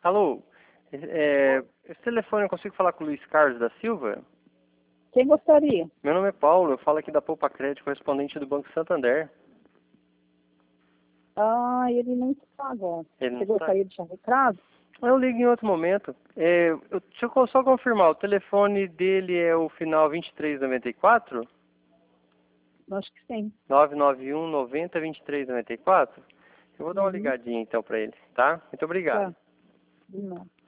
Alô, esse telefone eu consigo falar com o Luiz Carlos da Silva? Quem gostaria? Meu nome é Paulo, eu falo aqui da Poupa Crédito, correspondente do Banco Santander. Ah, ele não está agora. Ele não Você está? gostaria de deixar um recado? Eu ligo em outro momento. Deixa eu só confirmar, o telefone dele é o final 2394? Acho que sim. 991 90 2394? Eu vou dar uma Uhum. ligadinha então para ele, tá? Muito obrigado. Tá. De nada.